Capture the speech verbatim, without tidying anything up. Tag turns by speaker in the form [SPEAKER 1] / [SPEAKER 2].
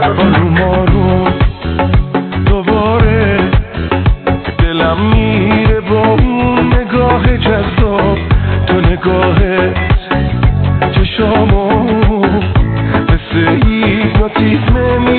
[SPEAKER 1] آروم آروم دوباره دلم میره با اون نگاه جذاب، تو نگاهت چشامو مثل هیپنوتیزم